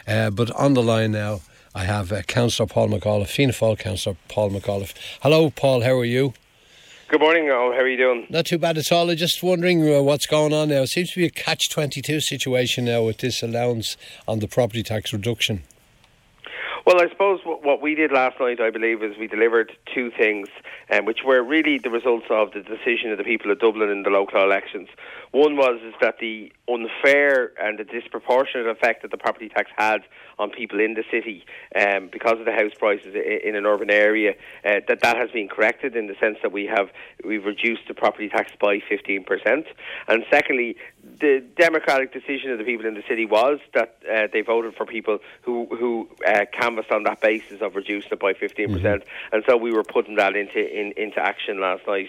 But on the line now, I have Councillor Paul McAuliffe, Fianna Fáil Councillor Paul McAuliffe. Hello, Paul, how are you? Good morning, Noel. How are you doing? Not too bad at all. I'm just wondering what's going on now. It seems to be a catch-22 situation now with this allowance on the property tax reduction. Well, I suppose what we did last night, I believe, is we delivered two things, which were really the results of the decision of the people of Dublin in the local elections. One was that the unfair and the disproportionate effect that the property tax had on people in the city because of the house prices in an urban area, that has been corrected in the sense that we've reduced the property tax by 15%. And secondly, the democratic decision of the people in the city was that they voted for people who canvassed on that basis of reducing it by 15%, and so we were putting that into action last night.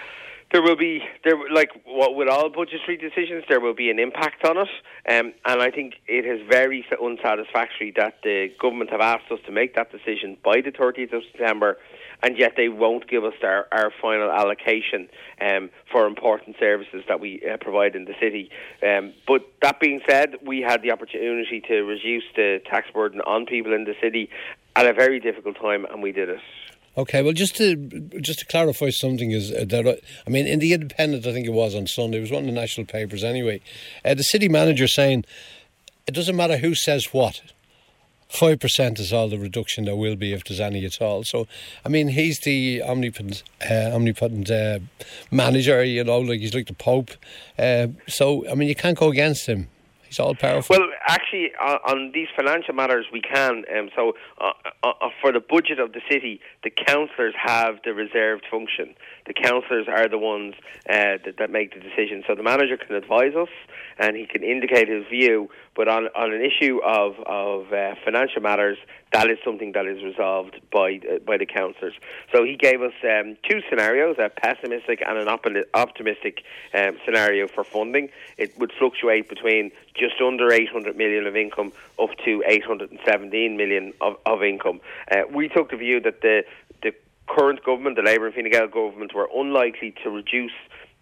Like what with all budgetary decisions, there will be an impact on it, and I think it is very unsatisfactory that the government have asked us to make that decision by the 30th of September, and yet they won't give us our final allocation for important services that we provide in the city. But that being said, we had the opportunity to reduce the tax burden on people in the city at a very difficult time, and we did it. Okay, well, just to clarify something is that, I mean, in the Independent, I think it was on Sunday, it was one of the national papers anyway, the city manager saying it doesn't matter who says what, 5% is all the reduction there will be if there's any at all. So, I mean, he's the omnipotent manager, you know, like he's like the Pope. So, I mean, you can't go against him. He's all powerful. Well, actually, on these financial matters, we can. So, for the budget of the city, the councillors have the reserved function. The councillors are the ones that make the decision. So the manager can advise us and he can indicate his view, but on an issue of financial matters, that is something that is resolved by the councillors. So he gave us two scenarios, a pessimistic and an optimistic scenario for funding. It would fluctuate between just under 800 million of income up to 817 million of income. We took the view that the current government, the Labour and Fine Gael government, were unlikely to reduce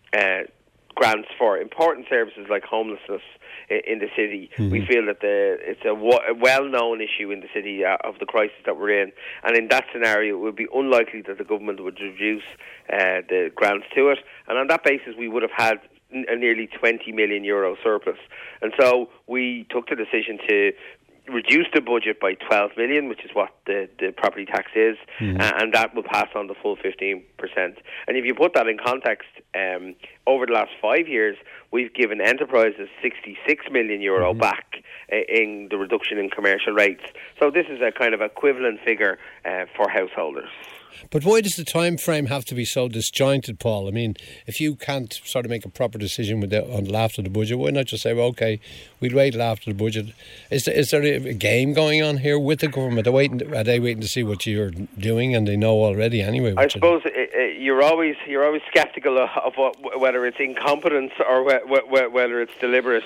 grants for important services like homelessness in the city. We feel that it's a well-known issue in the city of the crisis that we're in, and in that scenario it would be unlikely that the government would reduce the grants to it, and on that basis we would have had a nearly €20 million surplus. And so we took the decision to reduce the budget by 12 million, which is what the property tax is, and that will pass on the full 15%. And if you put that in context, over the last 5 years, we've given enterprises €66 million back in the reduction in commercial rates. So this is a kind of equivalent figure for householders. But why does the time frame have to be so disjointed, Paul? I mean, if you can't sort of make a proper decision until after the budget, why not just say, well, OK, we'll wait till after the budget? Is there a game going on here with the government? Are they waiting to see what you're doing, and they know already anyway? I suppose you're always sceptical of whether it's incompetence or whether it's deliberate.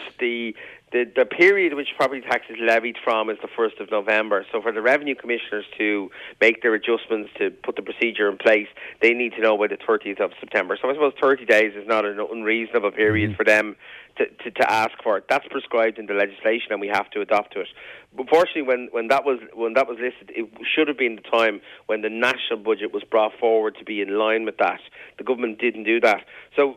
The period which property tax is levied from is the 1st of November. So for the Revenue Commissioners to make their adjustments, to put the procedure in place, they need to know by the 30th of September. So I suppose 30 days is not an unreasonable period for them to ask for it. That's prescribed in the legislation and we have to adopt to it. But fortunately, when that was listed, it should have been the time when the national budget was brought forward to be in line with that. The government didn't do that. So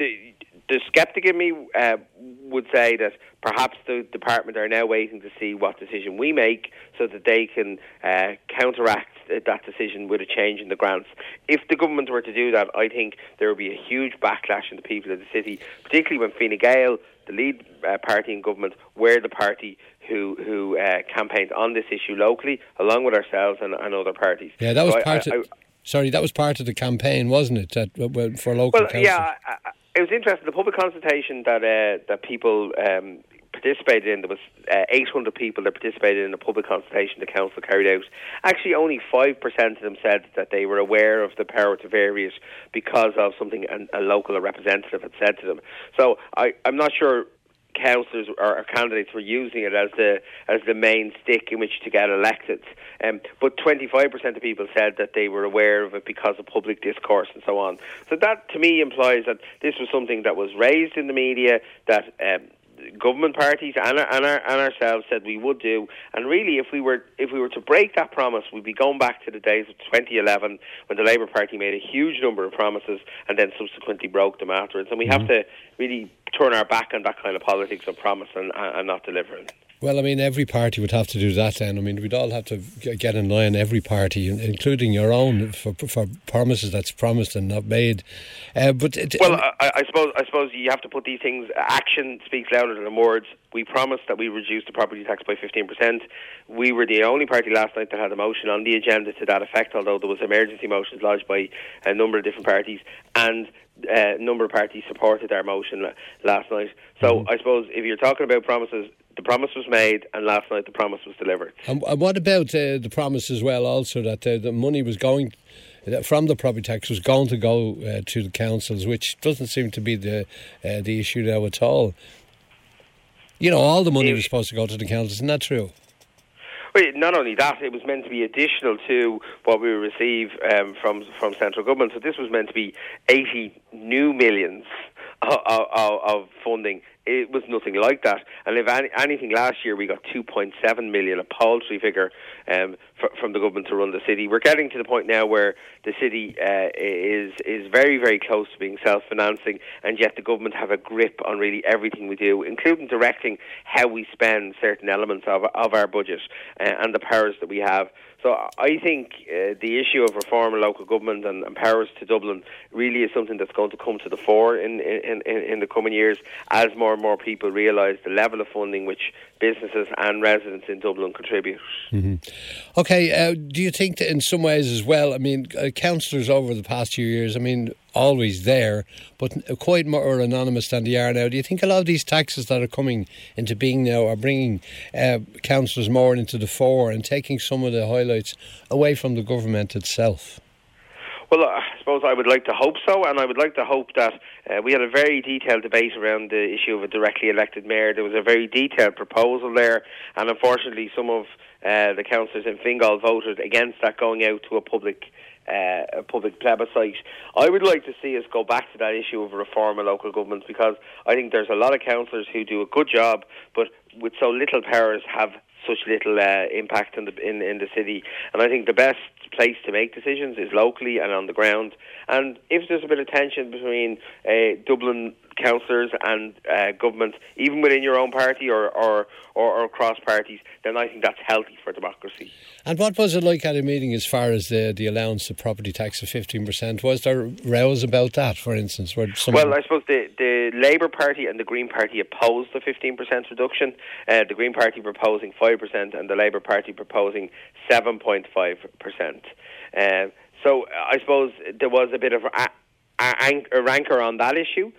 the sceptic in me would say that perhaps the department are now waiting to see what decision we make so that they can counteract that decision with a change in the grants. If the government were to do that, I think there would be a huge backlash in the people of the city, particularly when Fine Gael, the lead party in government, were the party who campaigned on this issue locally, along with ourselves and other parties. Yeah, that was that was part of the campaign, wasn't it, for local council? Yeah, it was interesting. The public consultation that people participated in, there was 800 people that participated in the public consultation the council carried out. Actually, only 5% of them said that they were aware of the power to vary it because of something a local representative had said to them. So I'm not sure councillors or candidates were using it as the main stick in which to get elected. But 25% of people said that they were aware of it because of public discourse and so on. So that, to me, implies that this was something that was raised in the media, that government parties and ourselves said we would do. And really, if we were to break that promise, we'd be going back to the days of 2011 when the Labour Party made a huge number of promises and then subsequently broke them afterwards. And we have to really turn our back on that kind of politics of promise and not delivering. Well, I mean, every party would have to do that then. I mean, we'd all have to get in line, every party, including your own, for promises that's promised and not made. I suppose you have to put these things, action speaks louder than words. We promised that we reduced the property tax by 15%. We were the only party last night that had a motion on the agenda to that effect, although there was emergency motions lodged by a number of different parties, and a number of parties supported our motion last night. So I suppose if you're talking about promises, the promise was made, and last night the promise was delivered. And what about the promise as well, also, that the money was going from the property tax was going to go to the councils, which doesn't seem to be the issue now at all. You know, all the money was supposed to go to the councils, isn't that true? Well, not only that, it was meant to be additional to what we receive from central government. So this was meant to be 80 new millions of funding. It was nothing like that. And if anything, last year we got 2.7 million, a paltry figure from the government to run the city. We're getting to the point now where the city is very, very close to being self-financing, and yet the government have a grip on really everything we do, including directing how we spend certain elements of our budget and the powers that we have. So I think the issue of reform of local government and powers to Dublin really is something that's going to come to the fore in the coming years as more and more people realise the level of funding which businesses and residents in Dublin contribute. Mm-hmm. Okay, do you think that in some ways as well, I mean, councillors over the past few years, I mean, always there, but quite more anonymous than they are now. Do you think a lot of these taxes that are coming into being now are bringing councillors more into the fore and taking some of the highlights away from the government itself? Well, I suppose I would like to hope so, and I would like to hope that we had a very detailed debate around the issue of a directly elected mayor. There was a very detailed proposal there, and unfortunately some of the councillors in Fingal voted against that going out to a public plebiscite. I would like to see us go back to that issue of reform of local governments, because I think there's a lot of councillors who do a good job, but with so little powers have such little impact in the city. And I think the best place to make decisions is locally and on the ground. And if there's a bit of tension between Dublin councillors and government, even within your own party or across parties, then I think that's healthy for democracy. And what was it like at a meeting as far as the allowance of property tax of 15%? Was there rows about that, for instance? Well, I suppose the Labour Party and the Green Party opposed the 15% reduction. The Green Party proposing 5% and the Labour Party proposing 7.5%. So I suppose there was a bit of a rancor on that issue.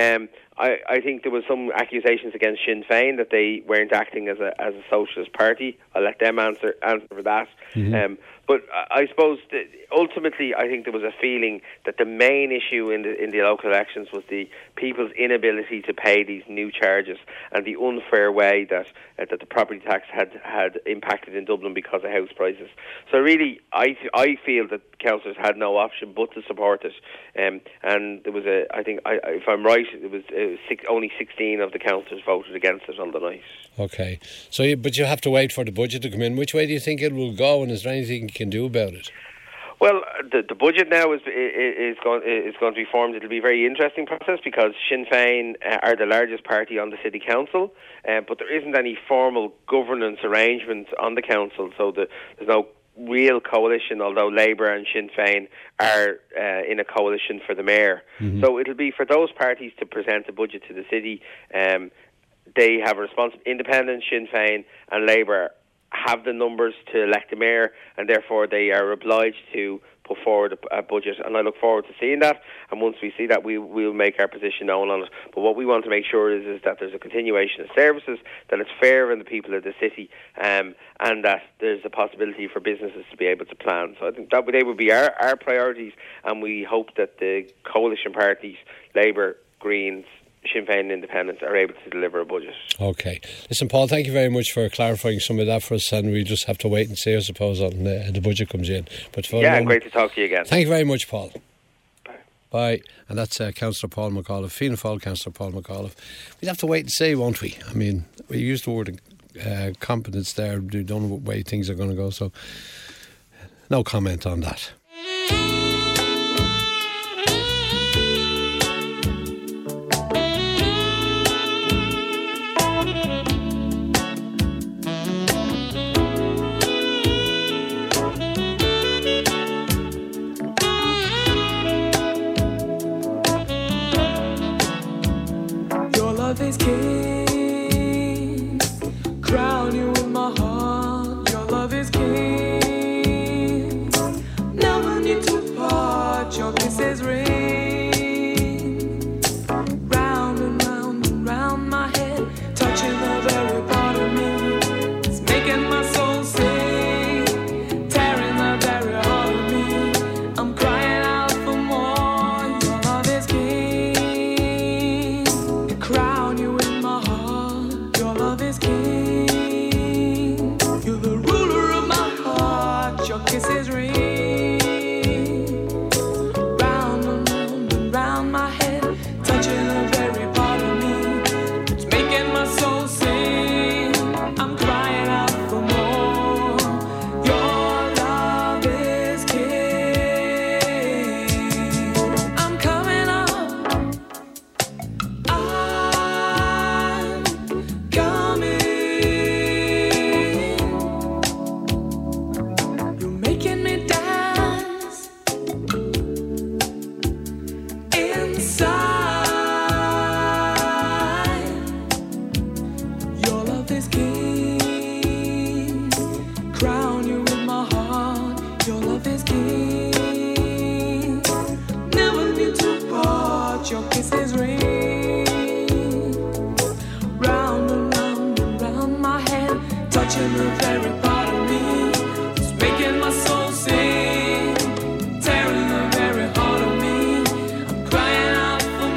I think there was some accusations against Sinn Féin that they weren't acting as a socialist party. I'll let them answer for that. Mm-hmm. But I suppose that ultimately, I think there was a feeling that the main issue in the local elections was the people's inability to pay these new charges and the unfair way that the property tax had impacted in Dublin because of house prices. So really, I feel that councillors had no option but to support it. And there was if I'm right, it was only 16 of the councillors voted against it on the night. Okay, but you have to wait for the budget to come in. Which way do you think it will go, and is there anything you can do about it? Well, the budget now is going to be formed. It'll be a very interesting process because Sinn Féin are the largest party on the city council, but there isn't any formal governance arrangement on the council, so there's no real coalition, although Labour and Sinn Féin are in a coalition for the mayor. Mm-hmm. So it'll be for those parties to present a budget to the city. They have a responsibility. Independent, Sinn Féin and Labour have the numbers to elect the mayor, and therefore they are obliged to put forward a budget, and I look forward to seeing that. And once we see that, we'll make our position known on it. But what we want to make sure is that there's a continuation of services, that it's fair on the people of the city, and that there's a possibility for businesses to be able to plan. So I think that they would be our priorities, and we hope that the coalition parties, Labour, Greens, Sinn Féin and Independents, are able to deliver a budget. Okay. Listen, Paul, thank you very much for clarifying some of that for us, and we just have to wait and see, I suppose, on the budget comes in. But and great to talk to you again. Thank you very much, Paul. Bye. Bye. And that's Councillor Paul McAuliffe, Fianna Fáil Councillor Paul McAuliffe. We'll have to wait and see, won't we? I mean, we used the word competence there. We don't know what way things are going to go, so no comment on that. Is king, crown you in my heart. Your love is king. Never need to part. Your kisses ring round and round and round my head, touching the very part of me. It's making my soul sing, tearing the very heart of me. I'm crying out for more. Your love is king, crown. Kisses ring round and round and round my head, touching the very part of me. It's making my soul sing. I'm crying out for more. Your love is king. I'm coming up. I'm coming. Making me dance inside. Your love is king, crown you in my heart. Your love is king, never need to part. Your kisses ring round and round and round my head, touching the very part of me. Making my soul sing, tearing the very heart of me. I'm crying out for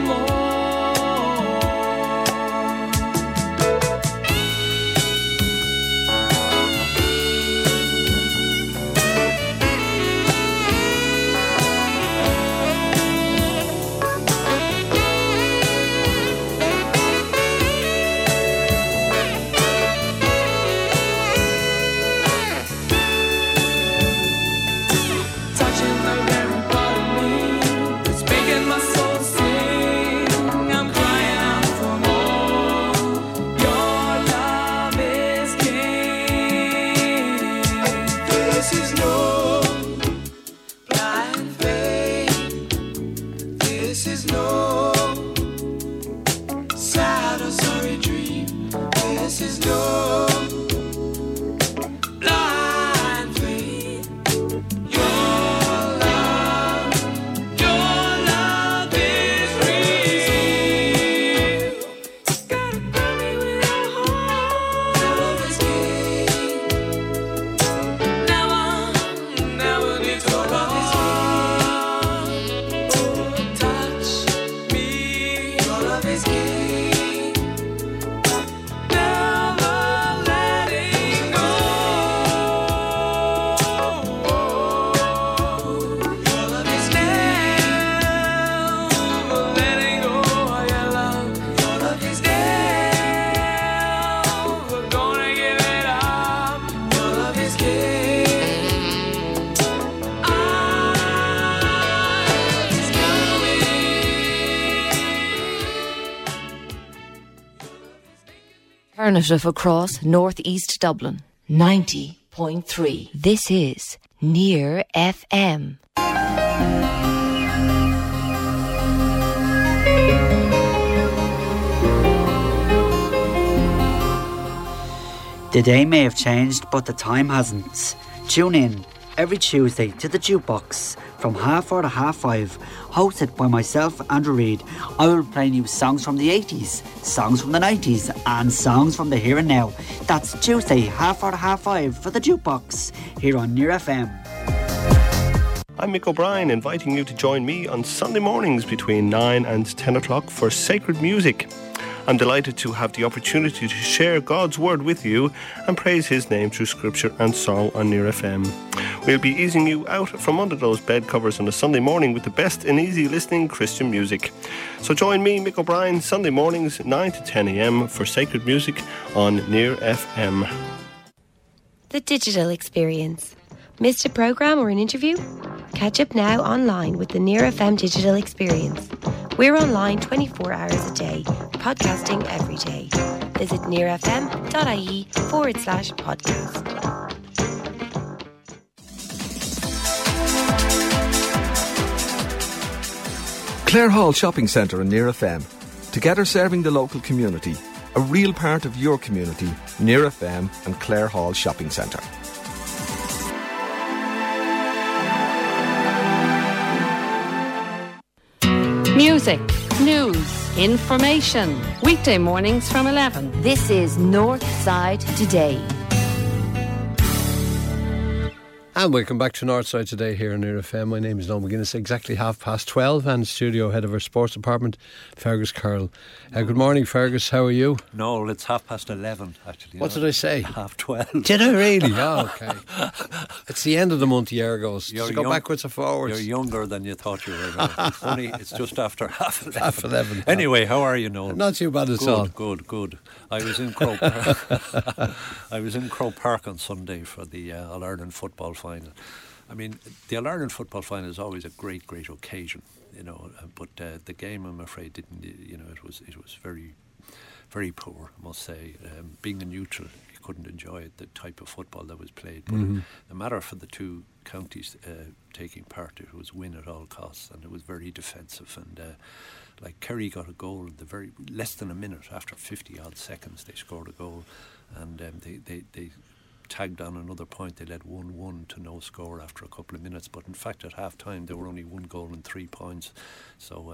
Alternative across northeast Dublin. 90.3. This is Near FM. The day may have changed, but the time hasn't. Tune in every Tuesday to the Jukebox from 4:30 to 5:30, hosted by myself, Andrew Reid. I will play you songs from the 80s, songs from the 90s and songs from the here and now. That's Tuesday, 4:30 to 5:30 for the Jukebox here on Near FM. I'm Mick O'Brien, inviting you to join me on Sunday mornings between 9 and 10 o'clock for Sacred Music. I'm delighted to have the opportunity to share God's Word with you and praise His name through Scripture and song on Near FM. We'll be easing you out from under those bed covers on a Sunday morning with the best in easy listening Christian music. So join me, Mick O'Brien, Sunday mornings 9 to 10 a.m. for Sacred Music on Near FM. The digital experience. Missed a programme or an interview? Catch up now online with the Near FM digital experience. We're online 24 hours a day, podcasting every day. Visit nearfm.ie/podcast. Clare Hall Shopping Centre in Near FM. Together serving the local community. A real part of your community. Near FM and Clare Hall Shopping Centre. Music, news, information. Weekday mornings from 11. This is North Side Today. And welcome back to Northside Today here on Near FM. My name is Noel McGuinness. Exactly 12:30, and studio head of our sports department, Fergus Carroll. Good morning, Fergus. How are you? No, it's 11:30 actually. What did I say? 12:30. Did I really? Oh, okay. It's the end of the month. The year goes. Does it go backwards or forwards? You're younger than you thought you were. It's just after 11:30. 11:30. Anyway, how are you, Noel? Not too bad at all. Good. I was in Croke Park on Sunday for the All Ireland football final. I mean, the All Ireland football final is always a great occasion, but the game, I'm afraid, didn't. It was very, very poor, I must say. Being a neutral, you couldn't enjoy it, the type of football that was played. But the matter for the two counties taking part, it was win at all costs, and it was very defensive. And like Kerry got a goal in the very less than a minute after 50 odd seconds, they scored a goal, and they tagged on another point. They led 1-1 to no score after a couple of minutes, but in fact at half time there were only 1 goal and 3 points. So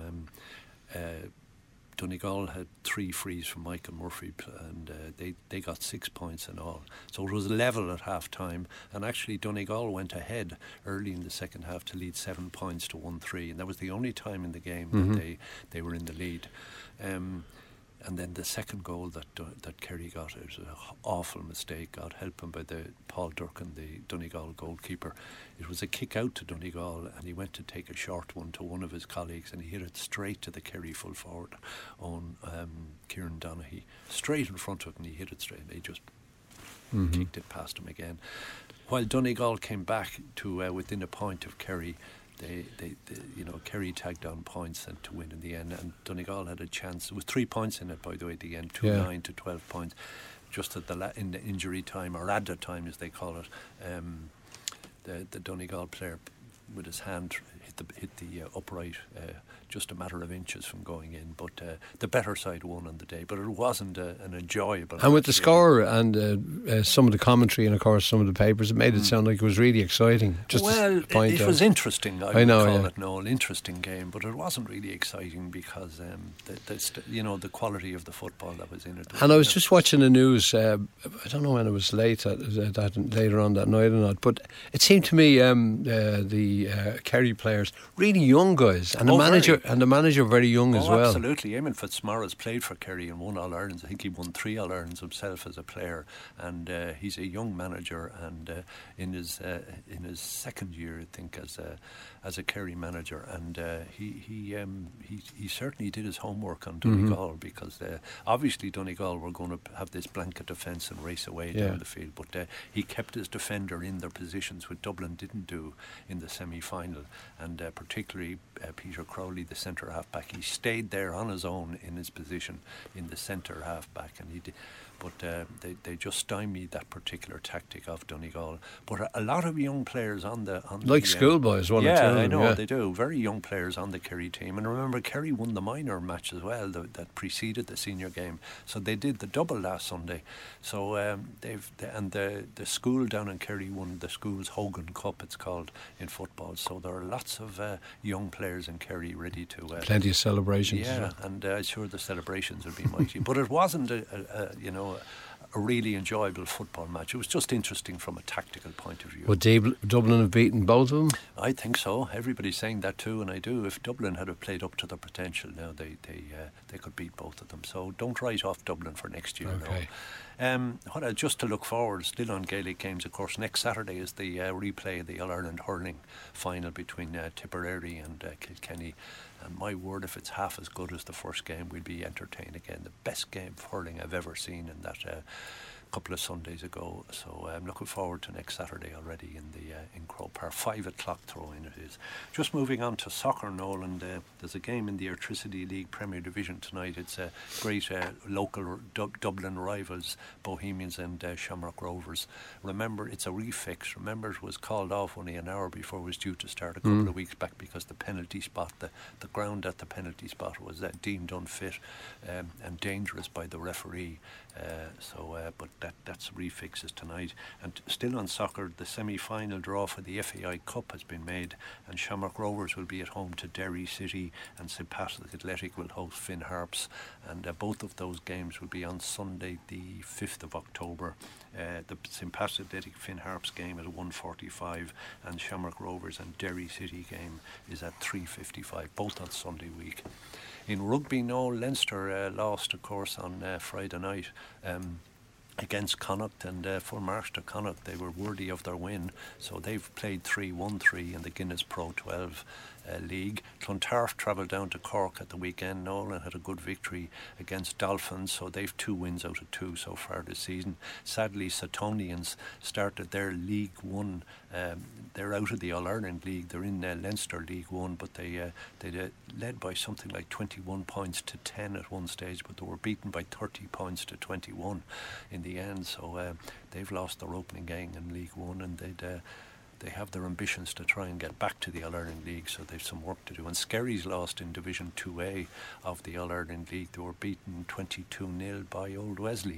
Donegal had 3 frees from Michael Murphy, and they got 6 points in all. So it was level at half time, and actually Donegal went ahead early in the second half to lead 7 points to 1-3, and that was the only time in the game that they were in the lead. And then the second goal that Kerry got, it was an awful mistake, God help him, by Paul Durkin, the Donegal goalkeeper. It was a kick out to Donegal, and he went to take a short one to one of his colleagues, and he hit it straight to the Kerry full forward on Kieran Donaghy, straight in front of him, and he hit it straight, and he just kicked it past him again. While Donegal came back to within a point of Kerry, Kerry tagged on points and to win in the end, and Donegal had a chance. There was 3 points in it, by the way, at the end, 9 to 12 points, just at in the injury time, or added time as they call it. The Donegal player with his hand hit the upright, just a matter of inches from going in. But the better side won on the day. But it wasn't an enjoyable. And with the score and some of the commentary and of course some of the papers, it made it sound like it was really exciting. It was interesting. I know, call it an interesting game, but it wasn't really exciting because the quality of the football that was in it. And I was just watching the news. I don't know when it was later on that night or not, but it seemed to me the Kerry players, really young guys, and the manager very young as well. Absolutely. Eamon Fitzmaurice played for Kerry and won All Irelands. I think he won 3 All Irelands himself as a player, and he's a young manager, and in his second year, I think, as a Kerry manager, and he certainly did his homework on Donegal, because obviously Donegal were going to have this blanket defence and race away down the field, but he kept his defender in their positions, which Dublin didn't do in the semi-final, and particularly Peter Crowley, the centre half-back, he stayed there on his own in his position in the centre half-back, and he did. But they just stymied that particular tactic of Donegal. But a lot of young players on the schoolboys, one or two. Yeah, I know they do. Very young players on the Kerry team. And remember, Kerry won the minor match as well that preceded the senior game. So they did the double last Sunday. So the school down in Kerry won the school's Hogan Cup, it's called, in football. So there are lots of young players in Kerry ready to. Plenty of celebrations. Yeah, and I'm sure the celebrations will be mighty. But it wasn't a really enjoyable football match. It was just interesting from a tactical point of view. Would Dublin have beaten both of them? I think so. Everybody's saying that too, and I do. If Dublin had played up to their potential now, they could beat both of them. So don't write off Dublin for next year. Okay. Just to look forward, still on Gaelic games, of course, next Saturday is the replay of the All-Ireland hurling final between Tipperary and Kilkenny. And my word, if it's half as good as the first game, we'll be entertained again. The best game of hurling I've ever seen in that couple of Sundays ago. So I'm looking forward to next Saturday already in Croke Park. 5 o'clock throw-in it is. Just moving on to soccer, Noel, and there's a game in the Electricity League Premier Division tonight. It's a great local Dublin rivals, Bohemians and Shamrock Rovers. Remember, it's a refix. Remember, it was called off only an hour before it was due to start a couple of weeks back because the penalty spot, the ground at the penalty spot was deemed unfit and dangerous by the referee. But that's refixes tonight. And still on soccer, the semi-final draw for the FAI Cup has been made, and Shamrock Rovers will be at home to Derry City, and St Patrick's Athletic will host Finn Harps, and both of those games will be on Sunday the 5th of October. The St Patrick's Athletic Finn Harps game is 1:45, and Shamrock Rovers and Derry City game is at 3:55, both on Sunday week. In rugby, Leinster lost, of course, on Friday night against Connacht, and full marks to Connacht. They were worthy of their win, so they've played 3-1-3 in the Guinness Pro 12 League. Clontarf travelled down to Cork at the weekend, Noel, and had a good victory against Dolphins, so they've 2 wins out of 2 so far this season. Sadly, Suttonians started their League One. They're out of the All-Ireland League. They're in Leinster League One, but they led by something like 21 points to 10 at one stage, but they were beaten by 30 points to 21 in the end. So they've lost their opening game in League One, and they have their ambitions to try and get back to the All-Ireland League, so they've some work to do. And Skerry's lost in Division 2A of the All-Ireland League. They were beaten 22-0 by Old Wesley.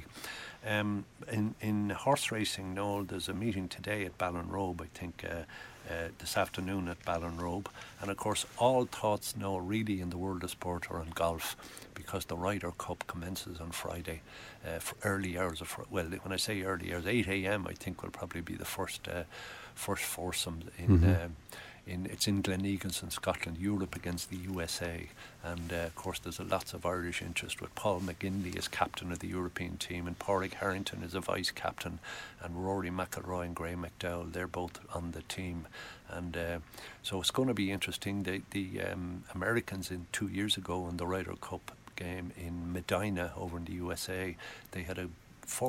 In horse racing, Noel, there's a meeting today at Ballinrobe, I think, this afternoon at Ballinrobe. And of course, all thoughts now really in the world of sport are on golf, because the Ryder Cup commences on Friday for early hours of, well, when I say early hours, 8 a.m. I think will probably be the first foursome it's in Gleneagles in Scotland, Europe against the USA, and of course there's lots of Irish interest with Paul McGinley as captain of the European team, and Pádraig Harrington is a vice captain, and Rory McIlroy and Graham McDowell, they're both on the team, and so it's going to be interesting. The Americans 2 years ago in the Ryder Cup game in Medina over in the USA, they had a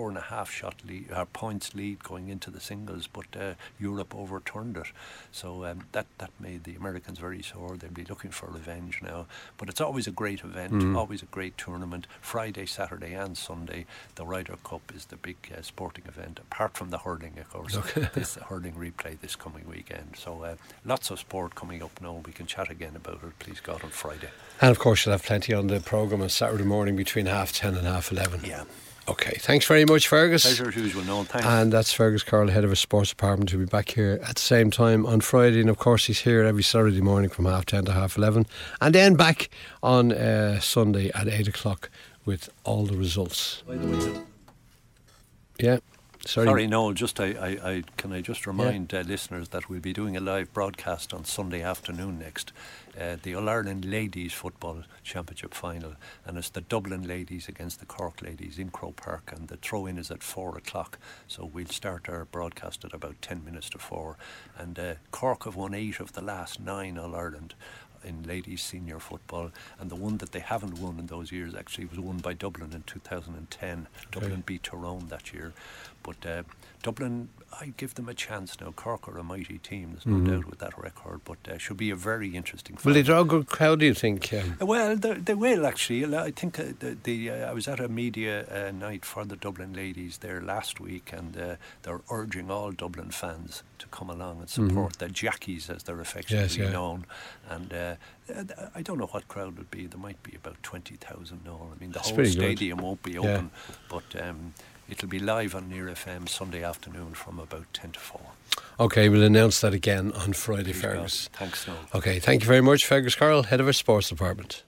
4.5 points lead going into the singles, but Europe overturned it, so that made the Americans very sore. They'll be looking for revenge now, but it's always a great event, always a great tournament. Friday, Saturday and Sunday, the Ryder Cup is the big sporting event, apart from the hurling, of course. This hurling replay this coming weekend, so lots of sport coming up now. We can chat again about it, please God, on Friday, and of course you'll have plenty on the programme on Saturday morning between 10:30 and 11:30. Yeah. Okay, thanks very much, Fergus. Pleasure as usual, Noel. Thanks. And that's Fergus Carl, head of his sports department, who'll be back here at the same time on Friday. And of course, he's here every Saturday morning from 10:30 to 11:30, and then back on Sunday at 8 o'clock with all the results. By the way, yeah. Sorry, Noel, can I just remind listeners that we'll be doing a live broadcast on Sunday afternoon next, the All-Ireland Ladies Football Championship Final, and it's the Dublin Ladies against the Cork Ladies in Croke Park, and the throw-in is at 4 o'clock, so we'll start our broadcast at about 10 minutes to 4, and Cork have won 8 of the last 9 All-Ireland in ladies senior football, and the one that they haven't won in those years actually was won by Dublin in 2010. Dublin beat Tyrone that year, but Dublin, I give them a chance now. Cork are a mighty team, there's no doubt with that record, but should be a very interesting Will they draw a good crowd, do you think? Well, they will actually. I think I was at a media night for the Dublin ladies there last week, and they're urging all Dublin fans to come along and support the Jackies, as they're affectionately known, and I don't know what crowd would be. There might be about 20,000 now. I mean, the whole stadium won't be open, but it'll be live on Near FM Sunday afternoon from about 10 to 4. Okay, we'll announce that again on Friday, Fergus. Thanks, Noel. Okay, thank you very much, Fergus Carl, head of our sports department.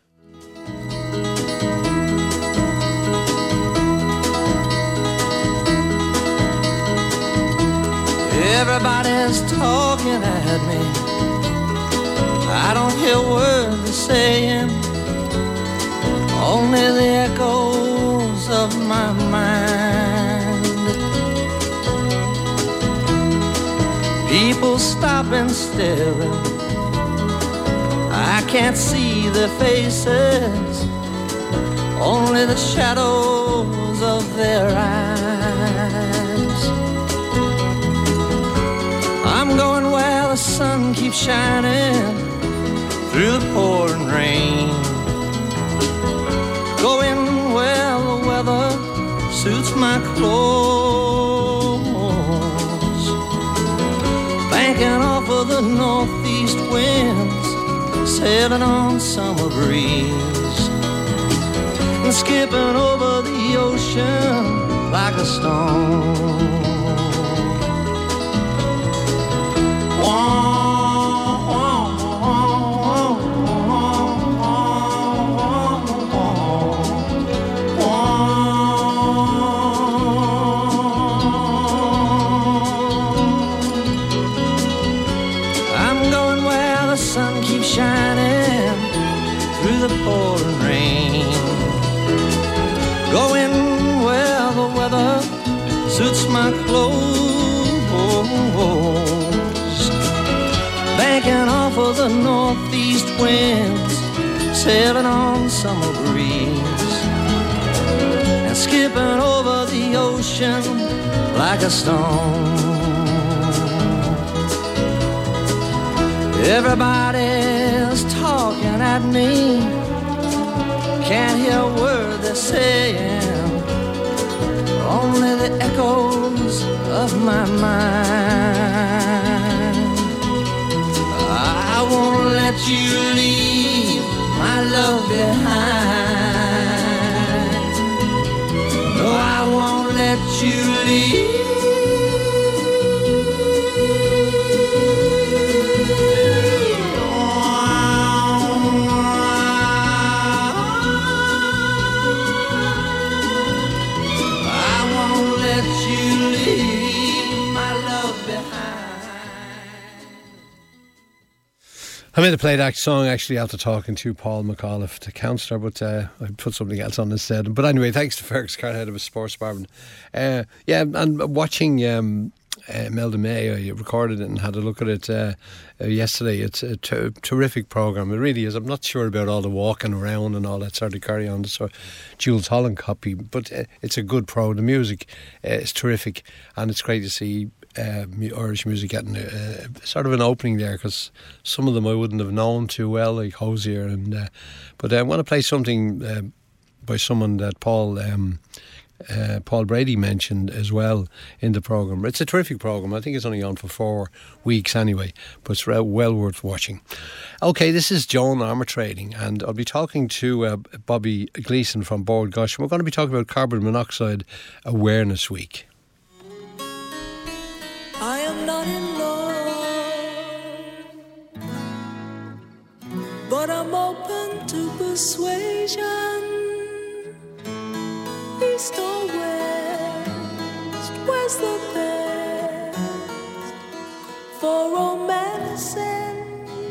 Everybody's talking at me. I don't hear words they're saying, only the echoes of my mind. People stop and staring. I can't see their faces, only the shadows of their eyes. I'm going where the sun keeps shining through the pouring rain, going where the weather suits my clothes, banking off of the northeast winds, sailing on summer breeze, and skipping over the ocean like a stone. I'm going where the sun keeps shining through the pouring rain, going where the weather suits my clothes, banking off of the northeast winds, sailing on summer breeze, and skipping over the ocean like a stone. Everybody's talking at me, can't hear a word they're saying, only the echoes of my mind. I won't let you leave my love behind. No, I won't let you leave. I made to play that song actually after talking to Paul McAuliffe, the councillor, but I put something else on instead. But anyway, thanks to Fergus Carhead of his sports department. Yeah, and watching Melda May, I recorded it and had a look at it yesterday. It's a terrific programme, it really is. I'm not sure about all the walking around and all that sort of carry on, so Jules Holland copy, but it's a good program. The music is terrific, and it's great to see Irish music getting sort of an opening there, because some of them I wouldn't have known too well, like Hosier, and but I want to play something by someone that Paul Brady mentioned as well in the programme. It's a terrific programme. I think it's only on for 4 weeks anyway, but it's well worth watching. Okay, this is Joan Armatrading, and I'll be talking to Bobby Gleeson from Bord Gáis, and we're going to be talking about Carbon Monoxide Awareness Week. I am not in love, but I'm open to persuasion. East or west, where's the best for romancing?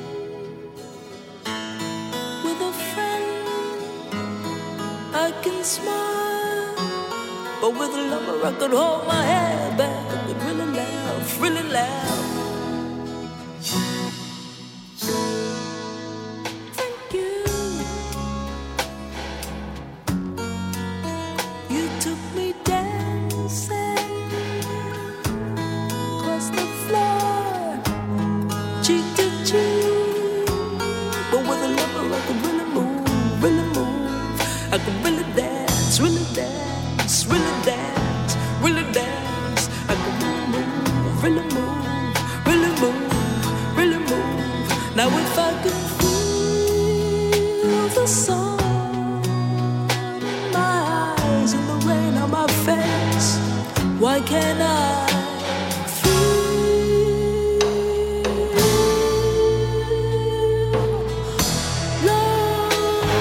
With a friend I can smile, but with a lover I could hold my head back. I could really laugh, really laugh. Thank you. You took me dancing across the floor, cheek to cheek, but with a lover I could really move, really move. I could really dance, really dance, really dance, really dance. I could really move, really move, really move, really move. Now if I could feel the sun in my eyes and the rain on my face, why can't I feel love?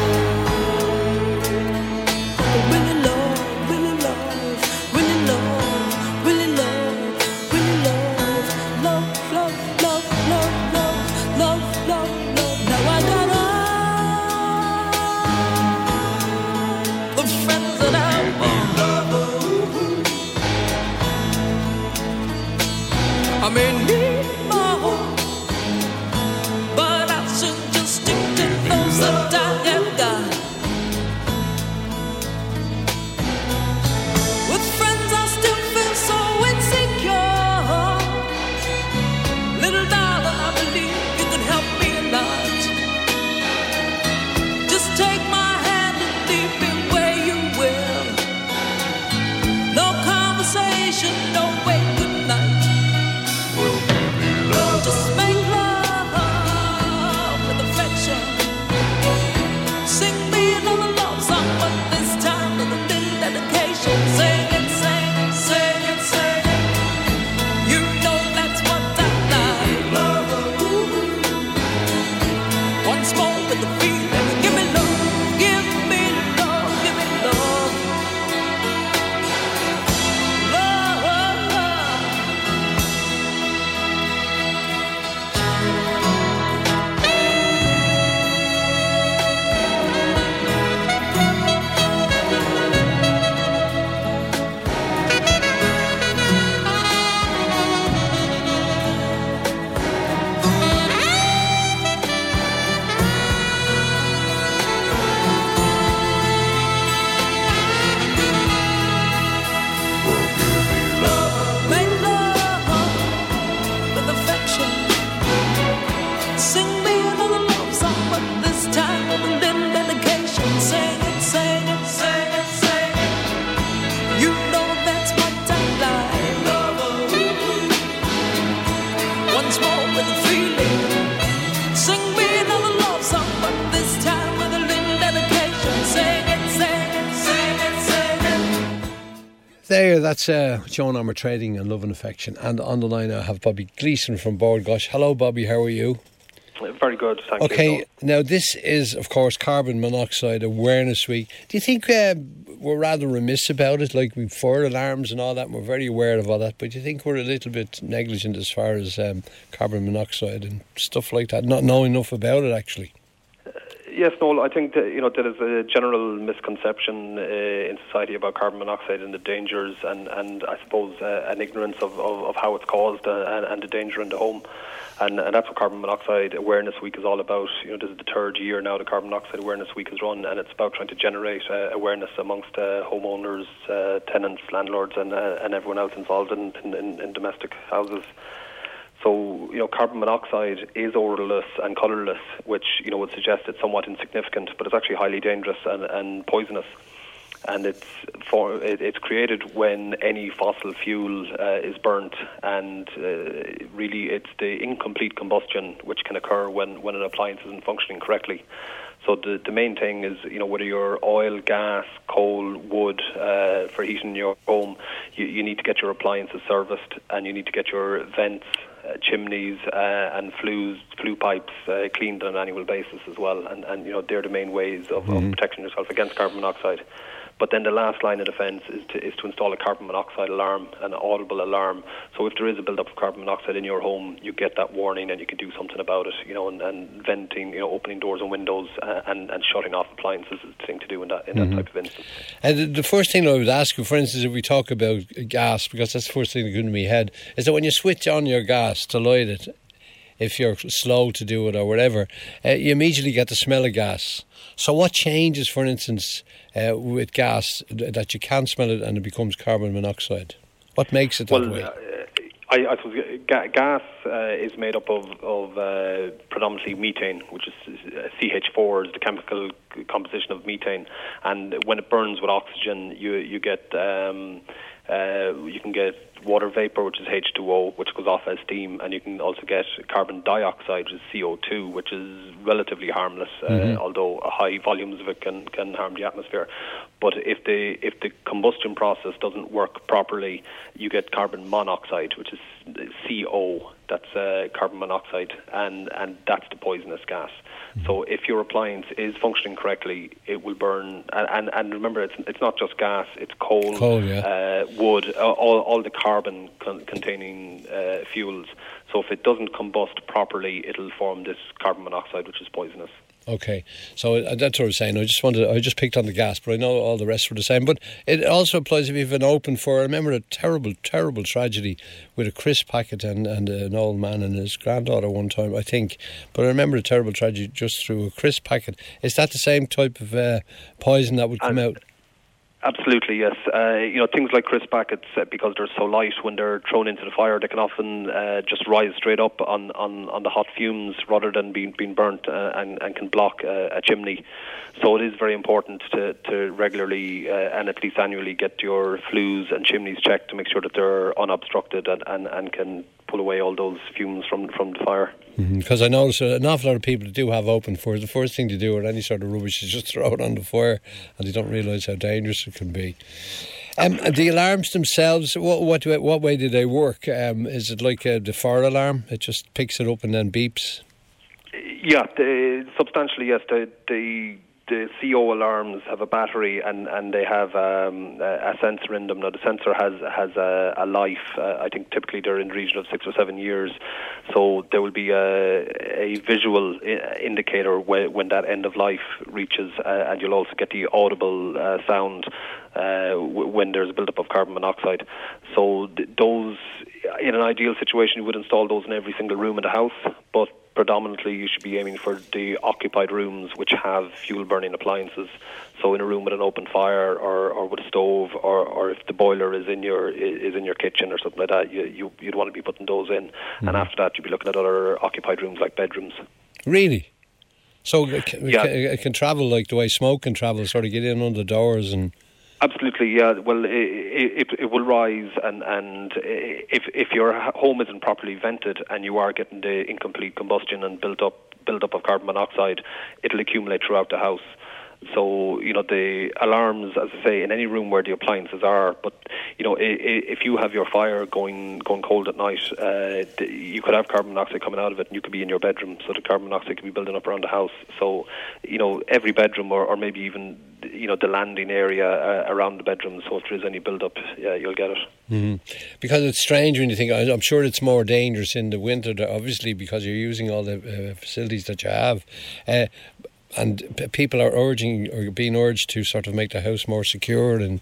Really love, really love, really love, really love, really love, I may need more, but I should just stick to those that I have got. With friends I still feel so insecure. Little darling, I believe you can help me a lot. Just take my hand and lead me where you will. No conversation, no way, good night. Well, baby, love. Just make love with affection. Sing me another love song, but this time with a little dedication. Sing it, sing it, sing it, sing it. You know that's what I like. Once more with the feeling. Give me love, give me love, give me love. Make love with affection. Sing me another love song, but this time with a little dedication. Sing it, sing it, sing it, sing it. You know that's what I like. Once more with a feeling. Sing me another love song, but this time with a little dedication. Sing it, sing it, sing it, sing it. There, that's Joan Armour Trading and Love and Affection. And on the line I have Bobby Gleeson from Bord Gosh. Hello, Bobby, how are you? Very good, thank you. Okay, now this is, of course, Carbon Monoxide Awareness Week. Do you think we're rather remiss about it? Like, we've fire alarms and all that, and we're very aware of all that, but do you think we're a little bit negligent as far as carbon monoxide and stuff like that, not knowing enough about it, actually? Yes, Noel, I think that, there is a general misconception in society about carbon monoxide and the dangers and I suppose an ignorance of how it's caused and the danger in the home. And that's what Carbon Monoxide Awareness Week is all about. This is the third year now the Carbon Monoxide Awareness Week is run, and it's about trying to generate awareness amongst homeowners, tenants, landlords and everyone else involved in domestic houses. So, carbon monoxide is odourless and colourless, which, would suggest it's somewhat insignificant, but it's actually highly dangerous and poisonous. And it's created when any fossil fuel is burnt, and really it's the incomplete combustion which can occur when an appliance isn't functioning correctly. So the main thing is, whether you're oil, gas, coal, wood for heating your home, you need to get your appliances serviced, and you need to get your vents, chimneys and flue pipes cleaned on an annual basis as well. And they're the main ways of protecting yourself against carbon monoxide. But then the last line of defence is to install a carbon monoxide alarm, an audible alarm. So if there is a build-up of carbon monoxide in your home, you get that warning and you can do something about it. And venting, opening doors and windows and shutting off appliances is the thing to do in that type of instance. And the first thing I would ask you, for instance, if we talk about gas, because that's the first thing that comes to my head, is that when you switch on your gas to light it, if you're slow to do it or whatever, you immediately get the smell of gas. So what changes, for instance, with gas that you can't smell it and it becomes carbon monoxide? What makes it that way? I suppose gas is made up of predominantly methane, which is CH4 is the chemical composition of methane, and when it burns with oxygen, you get you can get water vapor, which is H2O, which goes off as steam, and you can also get carbon dioxide, which is CO2, which is relatively harmless, although high volumes of it can harm the atmosphere. But if the combustion process doesn't work properly, you get carbon monoxide, which is CO. That's carbon monoxide, and that's the poisonous gas. So if your appliance is functioning correctly, it will burn. And remember, it's not just gas; it's coal, wood, all the carbon-containing fuels. So if it doesn't combust properly, it'll form this carbon monoxide, which is poisonous. Okay, so that's what I was saying. I just picked on the gas, but I know all the rest were the same. But it also applies if you have an open fire. I remember a terrible, terrible tragedy with a crisp packet and an old man and his granddaughter one time, I think. But I remember a terrible tragedy just through a crisp packet. Is that the same type of poison that would come out? Absolutely, yes. Things like crisp packets, because they're so light, when they're thrown into the fire, they can often just rise straight up on the hot fumes rather than being burnt and can block a chimney. So it is very important to regularly and at least annually get your flues and chimneys checked to make sure that they're unobstructed and can pull away all those fumes from the fire. Because I notice an awful lot of people do have open fires. The first thing to do with any sort of rubbish is just throw it on the fire, and they don't realise how dangerous it can be. The alarms themselves, what way do they work? Is it like the fire alarm? It just picks it up and then beeps? Yeah, substantially, yes. The CO alarms have a battery and they have a sensor in them. Now the sensor has a life. I think typically they're in the region of 6 or 7 years. So there will be a visual indicator when that end of life reaches, and you'll also get the audible sound when there's a buildup of carbon monoxide. So those, in an ideal situation, you would install those in every single room in the house, but predominantly you should be aiming for the occupied rooms which have fuel burning appliances. So in a room with an open fire or with a stove or if the boiler is in your kitchen or something like that, you'd want to be putting those in. And after that you'd be looking at other occupied rooms like bedrooms. Really? So it can travel like the way smoke can travel, sort of get in under the doors and... Absolutely, yeah. Well, it will rise, and if your home isn't properly vented and you are getting the incomplete combustion and build up of carbon monoxide, it'll accumulate throughout the house. So, the alarms, as I say, in any room where the appliances are, but, if you have your fire going cold at night, you could have carbon monoxide coming out of it and you could be in your bedroom, so the carbon monoxide could be building up around the house. So, every bedroom or maybe even, the landing area around the bedroom, so if there is any build-up, you'll get it. Mm-hmm. Because it's strange when you think, I'm sure it's more dangerous in the winter, obviously, because you're using all the facilities that you have. And people are being urged to sort of make the house more secure and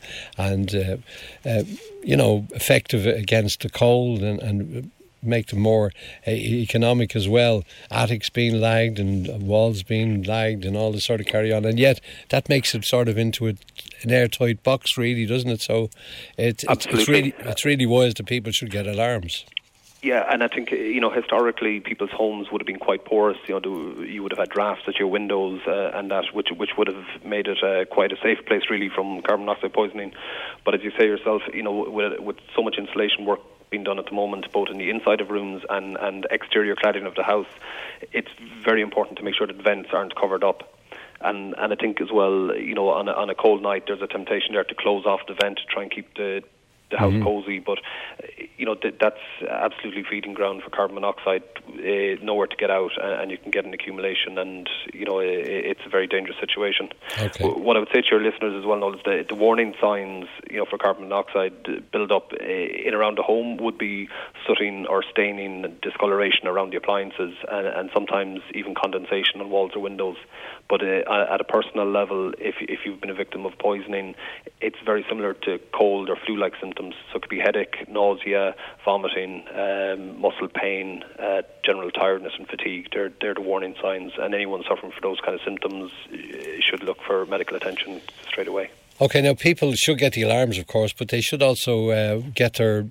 effective against the cold and make them more economic as well. Attics being lagged and walls being lagged and all this sort of carry on. And yet that makes it sort of into an airtight box, really, doesn't it? So it's really wise that people should get alarms. Yeah, and I think, historically people's homes would have been quite porous. You would have had drafts at your windows and that, which would have made it quite a safe place, really, from carbon monoxide poisoning. But as you say yourself, with so much insulation work being done at the moment, both in the inside of rooms and exterior cladding of the house, it's very important to make sure that vents aren't covered up. And I think as well, on a cold night, there's a temptation there to close off the vent to try and keep the house cozy, but that's absolutely feeding ground for carbon monoxide, nowhere to get out, and you can get an accumulation, and it's a very dangerous situation. Okay. What I would say to your listeners as well, Noel, is the warning signs for carbon monoxide build up in around the home would be sooting or staining and discoloration around the appliances, and sometimes even condensation on walls or windows. But at a personal level, if you've been a victim of poisoning, it's very similar to cold or flu-like symptoms. So it could be headache, nausea, vomiting, muscle pain, general tiredness and fatigue. They're the warning signs, and anyone suffering from those kind of symptoms should look for medical attention straight away. Okay, now people should get the alarms, of course, but they should also get their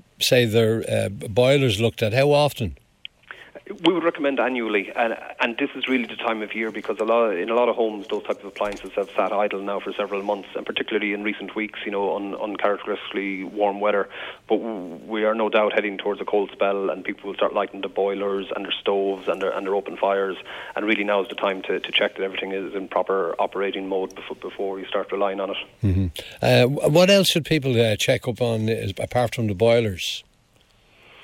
boilers looked at. How often? We would recommend annually, and this is really the time of year because in a lot of homes those types of appliances have sat idle now for several months, and particularly in recent weeks, uncharacteristically warm weather. But we are no doubt heading towards a cold spell, and people will start lighting the boilers and their stoves and their open fires. And really now is the time to check that everything is in proper operating mode before you start relying on it. Mm-hmm. What else should people check up on apart from the boilers?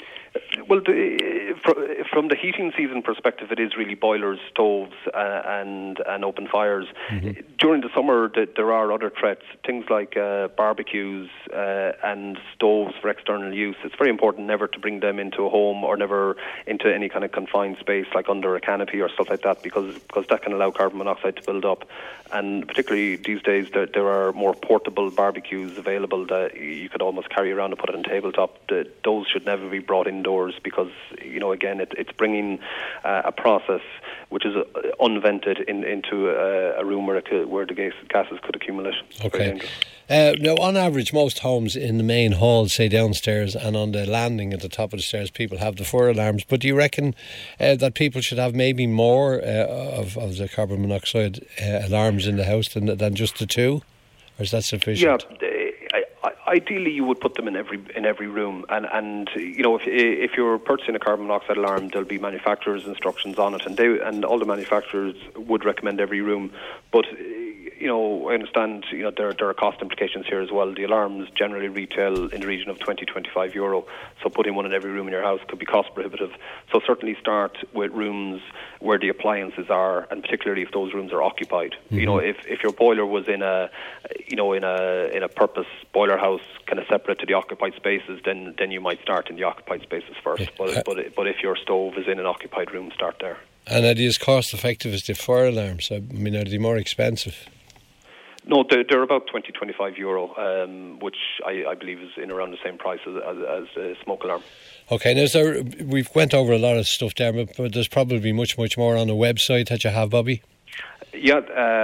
Well, from the heating season perspective, it is really boilers, stoves, and open fires. Mm-hmm. During the summer, there are other threats, things like barbecues and stoves for external use. It's very important never to bring them into a home or never into any kind of confined space like under a canopy or stuff like that, because that can allow carbon monoxide to build up. And particularly these days, there are more portable barbecues available that you could almost carry around and put it on tabletop. Those should never be brought indoors because, again, it's bringing a process which is unvented into a room where the gases could accumulate. Okay. Now, on average, most homes in the main hall, say downstairs, and on the landing at the top of the stairs, people have the fire alarms. But do you reckon that people should have maybe more of the carbon monoxide alarms in the house than just the two? Or is that sufficient? Yeah. Ideally, you would put them in every room, and if you're purchasing a carbon monoxide alarm, there'll be manufacturer's instructions on it, and all the manufacturers would recommend every room. But I understand there are cost implications here as well. The alarms generally retail in the region of €20-25, so putting one in every room in your house could be cost prohibitive. So certainly start with rooms where the appliances are, and particularly if those rooms are occupied. Mm-hmm. If your boiler was in a purpose boiler house, kind of separate to the occupied spaces, then you might start in the occupied spaces first. Yeah. But if your stove is in an occupied room, start there. And are they as cost effective as the fire alarms? I mean, are they more expensive? No, they're about €20-25, which I believe is in around the same price as a smoke alarm. Okay, now we've went over a lot of stuff there, but there's probably much more on the website that you have, Bobby. Yeah,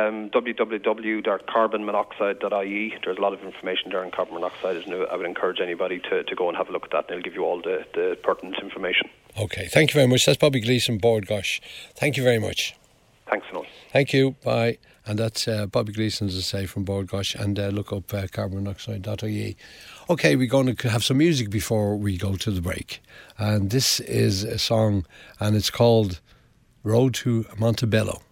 www.carbonmonoxide.ie. There's a lot of information there on carbon monoxide, and I would encourage anybody to go and have a look at that, and it'll give you all the pertinent information. Okay, thank you very much. That's Bobby Gleeson, Bord Gosh. Thank you very much. Thanks, Noel. Thank you. Bye. And that's Bobby Gleeson, as I say, from Bord Gosh. And look up carbonmonoxide.ie. Okay, we're going to have some music before we go to the break. And this is a song, and it's called Road to Montebello.